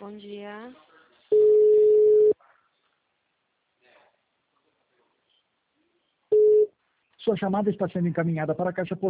Bom dia. Sua chamada está sendo encaminhada para a caixa postal.